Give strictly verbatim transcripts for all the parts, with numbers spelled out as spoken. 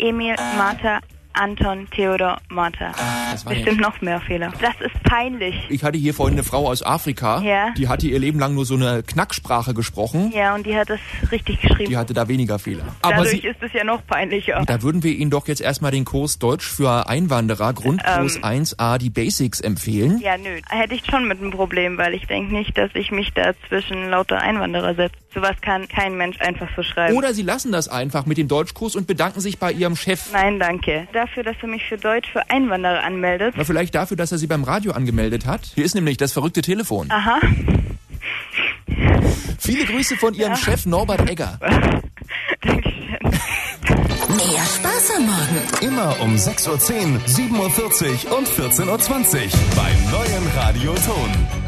Emil, Martha, Anton, Theodor, Martha. Das war Bestimmt jetzt. noch mehr Fehler. Das ist peinlich. Ich hatte hier vorhin eine Frau aus Afrika, Ja. die hatte ihr Leben lang nur so eine Knacksprache gesprochen. Ja, und die hat das richtig geschrieben. Die hatte da weniger Fehler. Aber Dadurch sie, ist es ja noch peinlicher. da würden wir Ihnen doch jetzt erstmal den Kurs Deutsch für Einwanderer, Grundkurs Ähm. eins a, die Basics empfehlen. Ja, nö. Hätte ich schon mit einem Problem, weil ich denke nicht, dass ich mich da zwischen lauter Einwanderer setze. Sowas kann kein Mensch einfach so schreiben. Oder Sie lassen das einfach mit dem Deutschkurs und bedanken sich bei Ihrem Chef. Nein, danke. Dafür, dass er mich für Deutsch für Einwanderer anmeldet. Na, vielleicht dafür, dass er Sie beim Radio angemeldet hat. Hier ist nämlich das verrückte Telefon. Aha. Viele Grüße von Ihrem Ja. Chef Norbert Egger. Dankeschön. Mehr Spaß am Morgen. Immer um sechs Uhr zehn, sieben Uhr vierzig und vierzehn Uhr zwanzig beim neuen Radio Ton.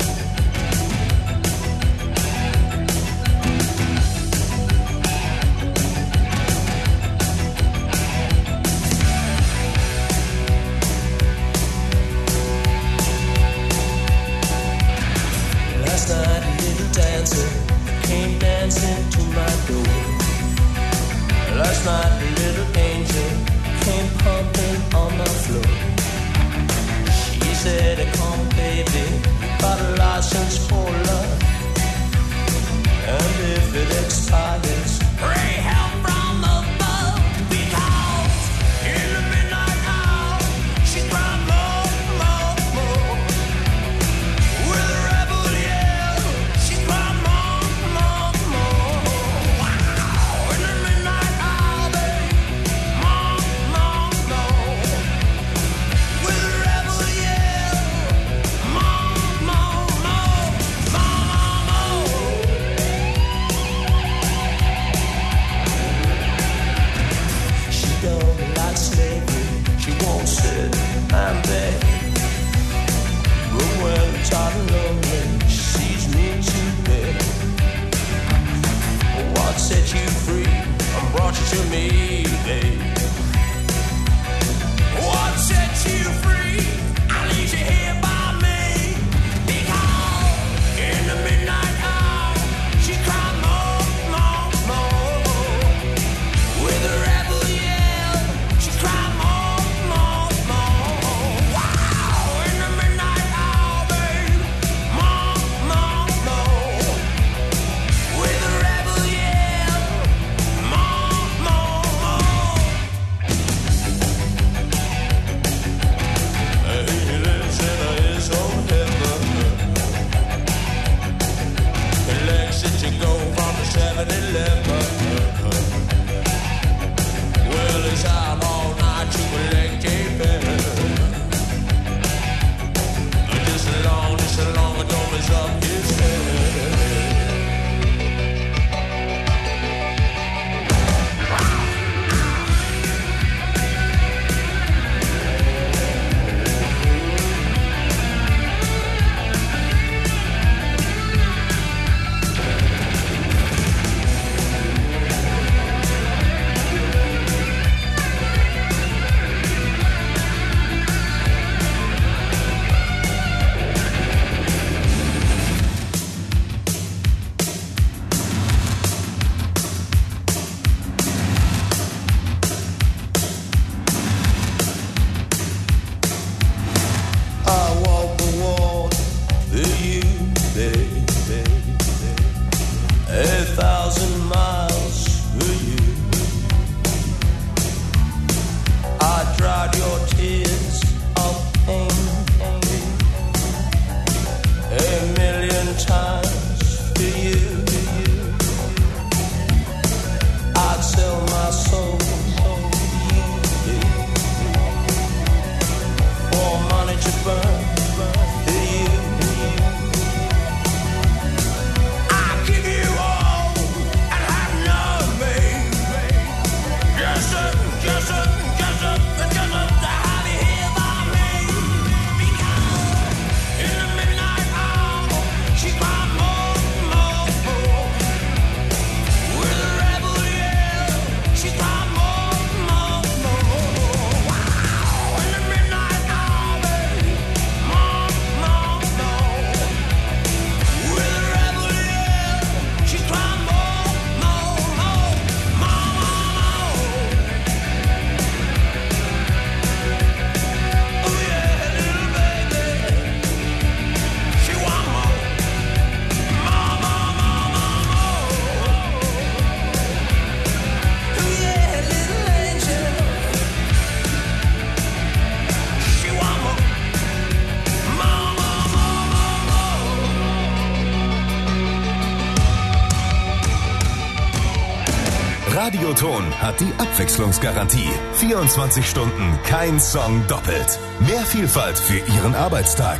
Last night a little dancer came dancing to my door. Last night a little angel came pumping on the floor. She said, come baby, got a license for love. And if it expires, pray help from above. Because in the midnight hour, she cried more, more, more. With a rebel yell, she cried more, more, more. Wow, in the midnight hour, babe, more, more, more. With a rebel yell, more, more, more, more, more. She don't like slavery, she won't sit and beg. But when tired and lonely, she sees me to bed. What set you free and brought you to me, babe? What set you free? I need you here by me. Because in the midnight hour, she cried more, more, more. With a rebel yell, she cried more, more, more. Wow, in the midnight hour, babe, more, more, more. With a rebel yell, more, more, more. Radioton hat die Abwechslungsgarantie. vierundzwanzig Stunden, kein Song doppelt. Mehr Vielfalt für Ihren Arbeitstag.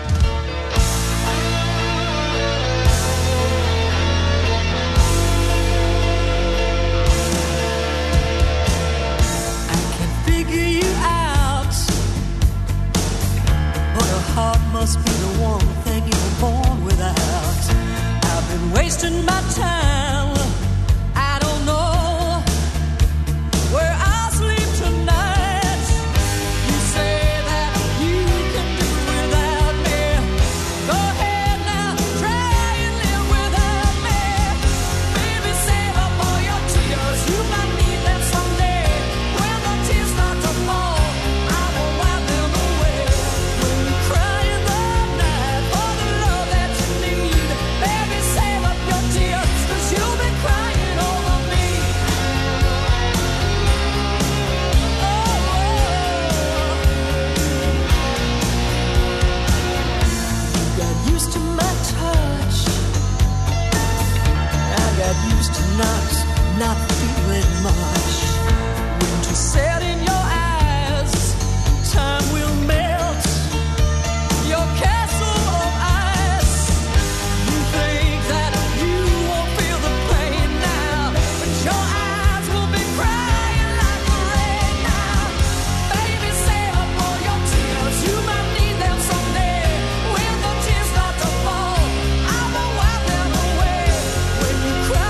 Must be the one thing you were born without. I've been wasting my time. I don't know where I'll sleep tonight. You say that you can do without me. Go ahead now, try and live without me. Baby, save up all your tears. You might need them someday. When the tears start to fall, I will wipe them away. When you cry used to not, not feeling much. Winter set in your eyes, time will melt your castle of ice. You think that you won't feel the pain now, but your eyes will be crying like the rain now. Baby, save up all your tears, you might need them someday. When the tears start to fall, I will wipe them away. When you cry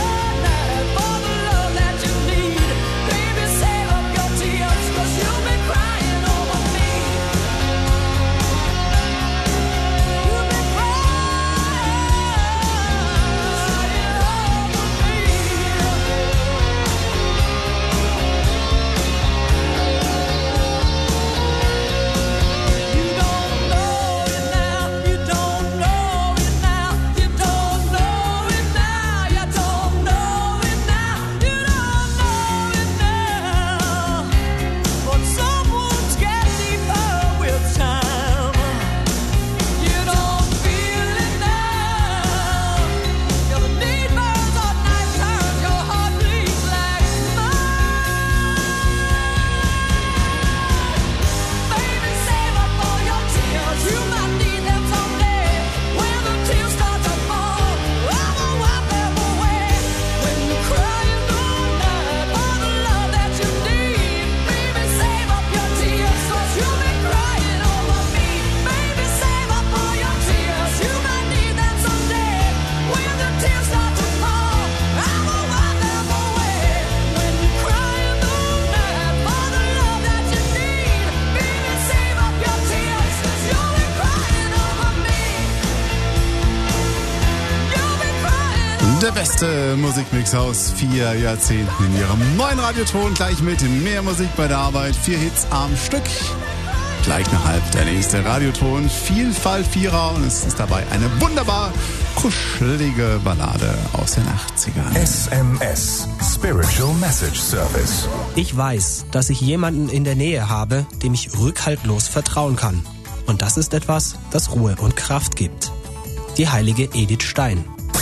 Der beste Musikmix aus vier Jahrzehnten in ihrem neuen Radioton. Gleich mit mehr Musik bei der Arbeit. Vier Hits am Stück. Gleich nach halb der nächste Radioton. Vielfalt Vierer. Und es ist dabei eine wunderbar kuschelige Ballade aus den achtzigern. S M S. Spiritual Message Service. Ich weiß, dass ich jemanden in der Nähe habe, dem ich rückhaltlos vertrauen kann. Und das ist etwas, das Ruhe und Kraft gibt. Die heilige Edith Stein.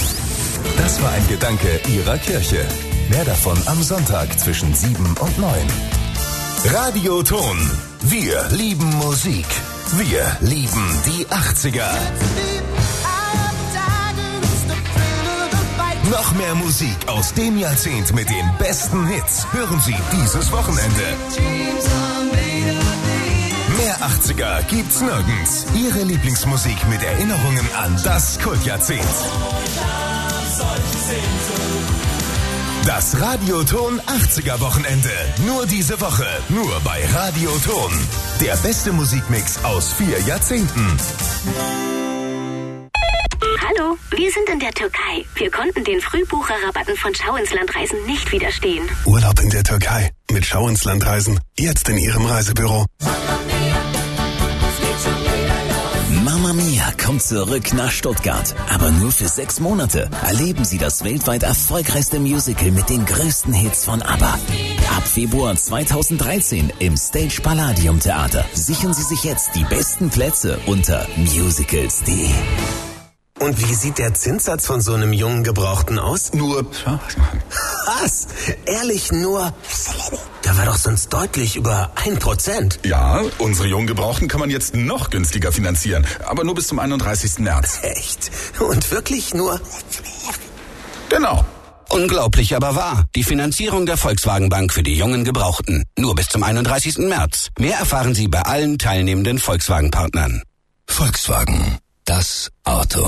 Das war ein Gedanke Ihrer Kirche. Mehr davon am Sonntag zwischen sieben und neun. Radioton. Wir lieben Musik. Wir lieben die achtziger. Noch mehr Musik aus dem Jahrzehnt mit den besten Hits hören Sie dieses Wochenende. Mehr achtziger gibt's nirgends. Ihre Lieblingsmusik mit Erinnerungen an das Kultjahrzehnt. Das Radioton achtziger Wochenende. Nur diese Woche. Nur bei Radioton. Der beste Musikmix aus vier Jahrzehnten. Hallo, wir sind in der Türkei. Wir konnten den Frühbucherrabatten von Schau ins Land Reisen nicht widerstehen. Urlaub in der Türkei mit Schau ins Land Reisen. Jetzt in Ihrem Reisebüro. Mamma Mia kommt zurück nach Stuttgart. Aber nur für sechs Monate. Erleben Sie das weltweit erfolgreichste Musical mit den größten Hits von ABBA. Ab Februar zweitausenddreizehn im Stage Palladium Theater. Sichern Sie sich jetzt die besten Plätze unter musicals punkt de. Und wie sieht der Zinssatz von so einem jungen Gebrauchten aus? Nur... Was? Ehrlich, nur... Der war doch sonst deutlich über ein Prozent. Ja, unsere jungen Gebrauchten kann man jetzt noch günstiger finanzieren. Aber nur bis zum einunddreißigsten März. Echt? Und wirklich nur... Genau. Unglaublich, aber wahr. Die Finanzierung der Volkswagen Bank für die jungen Gebrauchten. Nur bis zum einunddreißigsten März. Mehr erfahren Sie bei allen teilnehmenden Volkswagen-Partnern. Volkswagen. Das Auto.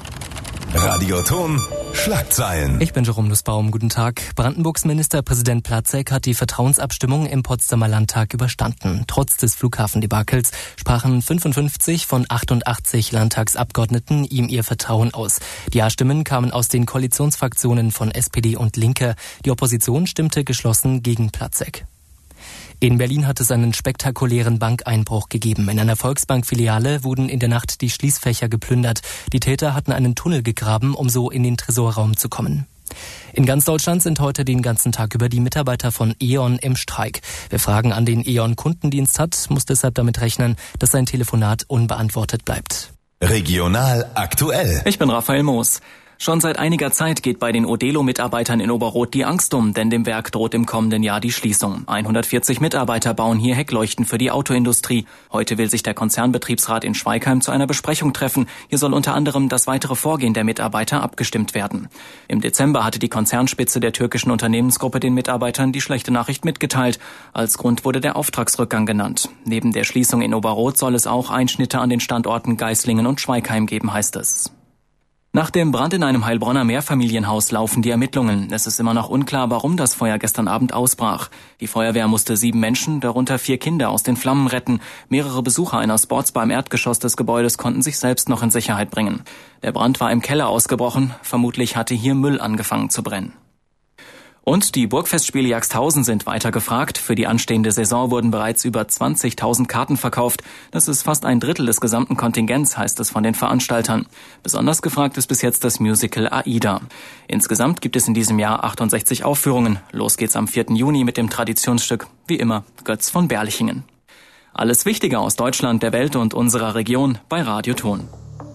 Radioton Schlagzeilen. Ich bin Jerome Nussbaum. Guten Tag. Brandenburgs Ministerpräsident Platzek hat die Vertrauensabstimmung im Potsdamer Landtag überstanden. Trotz des Flughafendebakels sprachen fünfundfünfzig von achtundachtzig Landtagsabgeordneten ihm ihr Vertrauen aus. Die Ja-Stimmen kamen aus den Koalitionsfraktionen von S P D und Linke. Die Opposition stimmte geschlossen gegen Platzek. In Berlin hat es einen spektakulären Bankeinbruch gegeben. In einer Volksbank-Filiale wurden in der Nacht die Schließfächer geplündert. Die Täter hatten einen Tunnel gegraben, um so in den Tresorraum zu kommen. In ganz Deutschland sind heute den ganzen Tag über die Mitarbeiter von E.ON im Streik. Wer Fragen an den E.ON-Kundendienst hat, muss deshalb damit rechnen, dass sein Telefonat unbeantwortet bleibt. Regional aktuell. Ich bin Raphael Moos. Schon seit einiger Zeit geht bei den Odelo-Mitarbeitern in Oberroth die Angst um, denn dem Werk droht im kommenden Jahr die Schließung. hundertvierzig Mitarbeiter bauen hier Heckleuchten für die Autoindustrie. Heute will sich der Konzernbetriebsrat in Schweigheim zu einer Besprechung treffen. Hier soll unter anderem das weitere Vorgehen der Mitarbeiter abgestimmt werden. Im Dezember hatte die Konzernspitze der türkischen Unternehmensgruppe den Mitarbeitern die schlechte Nachricht mitgeteilt. Als Grund wurde der Auftragsrückgang genannt. Neben der Schließung in Oberroth soll es auch Einschnitte an den Standorten Geislingen und Schweigheim geben, heißt es. Nach dem Brand in einem Heilbronner Mehrfamilienhaus laufen die Ermittlungen. Es ist immer noch unklar, warum das Feuer gestern Abend ausbrach. Die Feuerwehr musste sieben Menschen, darunter vier Kinder, aus den Flammen retten. Mehrere Besucher einer Sportsbar im Erdgeschoss des Gebäudes konnten sich selbst noch in Sicherheit bringen. Der Brand war im Keller ausgebrochen. Vermutlich hatte hier Müll angefangen zu brennen. Und die Burgfestspiele Jagsthausen sind weiter gefragt. Für die anstehende Saison wurden bereits über zwanzigtausend Karten verkauft. Das ist fast ein Drittel des gesamten Kontingents, heißt es von den Veranstaltern. Besonders gefragt ist bis jetzt das Musical Aida. Insgesamt gibt es in diesem Jahr achtundsechzig Aufführungen. Los geht's am vierten Juni mit dem Traditionsstück, wie immer, Götz von Berlichingen. Alles Wichtige aus Deutschland, der Welt und unserer Region bei Radioton.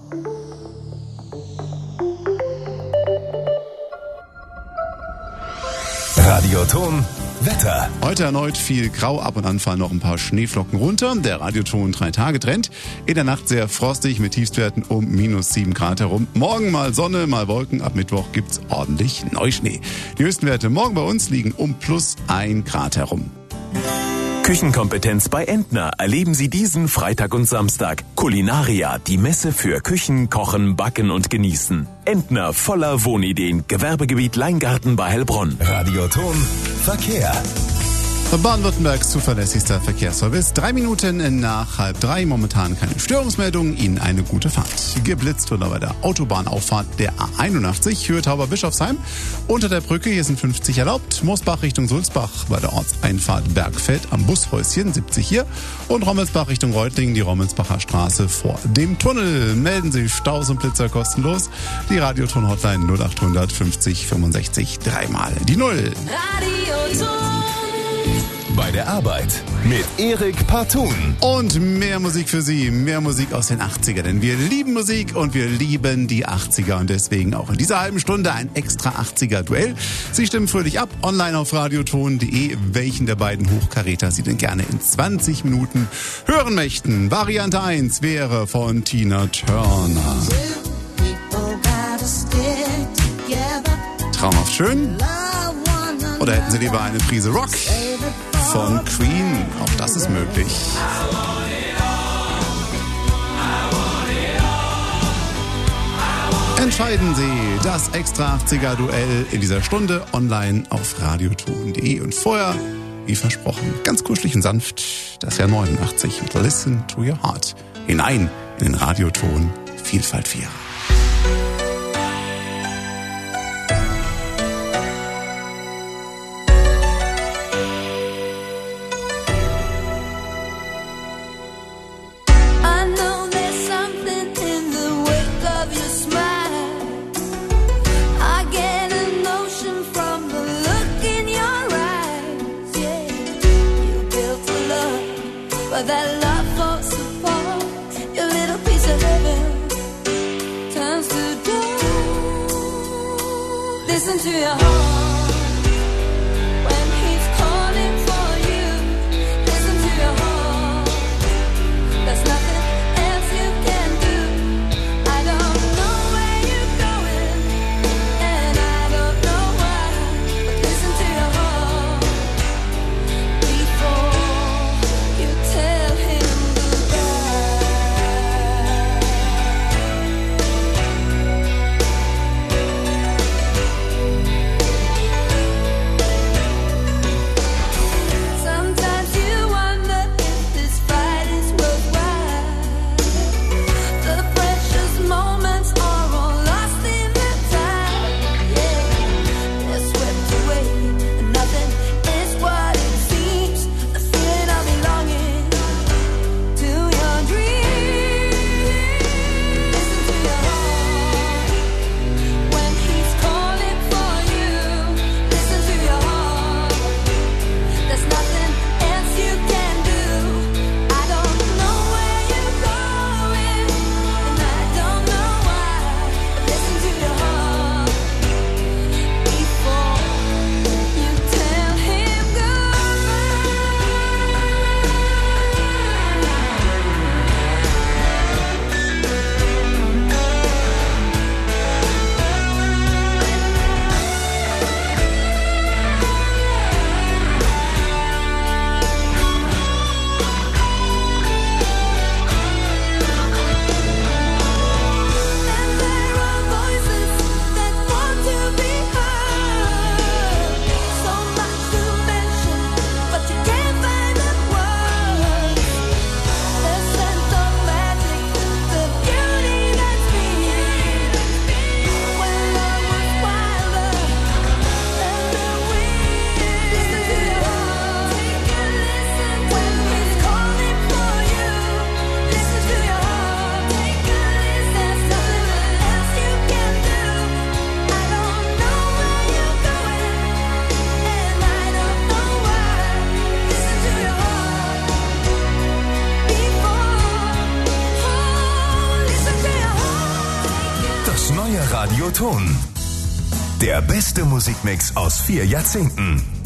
Radioton Wetter. Heute erneut viel Grau, ab und an fallen noch ein paar Schneeflocken runter. Der Radioton drei Tage Trend. In der Nacht sehr frostig mit Tiefstwerten um minus sieben Grad herum. Morgen mal Sonne, mal Wolken. Ab Mittwoch gibt's ordentlich Neuschnee. Die höchsten Werte morgen bei uns liegen um plus ein Grad herum. Küchenkompetenz bei Entner erleben Sie diesen Freitag und Samstag. Culinaria, die Messe für Küchen, Kochen, Backen und Genießen. Entner voller Wohnideen. Gewerbegebiet Leingarten bei Heilbronn. Radioton Verkehr. Baden-Württembergs zuverlässigster Verkehrsservice. Drei Minuten nach halb drei. Momentan keine Störungsmeldung. Ihnen eine gute Fahrt. Geblitzt wurde bei der Autobahnauffahrt der A einundachtzig, Höhe Tauber-Bischofsheim. Unter der Brücke, hier sind fünfzig erlaubt. Moosbach Richtung Sulzbach bei der Ortseinfahrt Bergfeld am Bushäuschen, siebzig hier. Und Rommelsbach Richtung Reutlingen, die Rommelsbacher Straße vor dem Tunnel. Melden Sie Staus und Blitzer kostenlos. Die Radioton-Hotline null acht hundert fünfzig fünfundsechzig dreimal die Null. Radioton. Bei der Arbeit mit Erik Partun. Und mehr Musik für Sie, mehr Musik aus den achtzigern. Denn wir lieben Musik und wir lieben die achtziger. Und deswegen auch in dieser halben Stunde ein extra achtziger-Duell. Sie stimmen fröhlich ab, online auf radioton punkt de, welchen der beiden Hochkaräter Sie denn gerne in zwanzig Minuten hören möchten. Variante eins wäre von Tina Turner. Traumhaft schön? Oder hätten Sie lieber eine Prise Rock von Queen? Auch das ist möglich. Entscheiden Sie das extra achtziger-Duell in dieser Stunde online auf radioton punkt de. Und vorher, wie versprochen, ganz kuschelig und sanft, das Jahr neunundachtzig mit Listen to Your Heart. Hinein in den Radioton Vielfalt vier. That love falls apart. Your little piece of heaven turns to Listen to your heart when he's calling for you. Listen to your heart. There's nothing else you can do. I don't know where you're going, and I don't know why. But listen to your heart before you tell him sometimes you wonder if this fight is worthwhile. The precious moments are all lost in the tide. Yeah, they're swept away, and nothing is what it seems. The feeling of belonging to your dreams. Listen to your heart when he's calling for you. Listen to your heart. There's nothing else you can do. I don't know where you're going, and I don't know why. But listen to your heart before you tell him voices that want to be heard. So much to mention, but you can't find the words. The sense of magic, the beauty that's been. When love was wilder than the wind. Listen to your heart. Take a listen when he's calling for you. Listen to your heart. Take a listen. There's nothing else you can do. I don't know where you're going, and I don't know why. Listen to your heart before. Oh, listen to your heart. Das neue Radioton. Der beste Musikmix aus vier Jahrzehnten.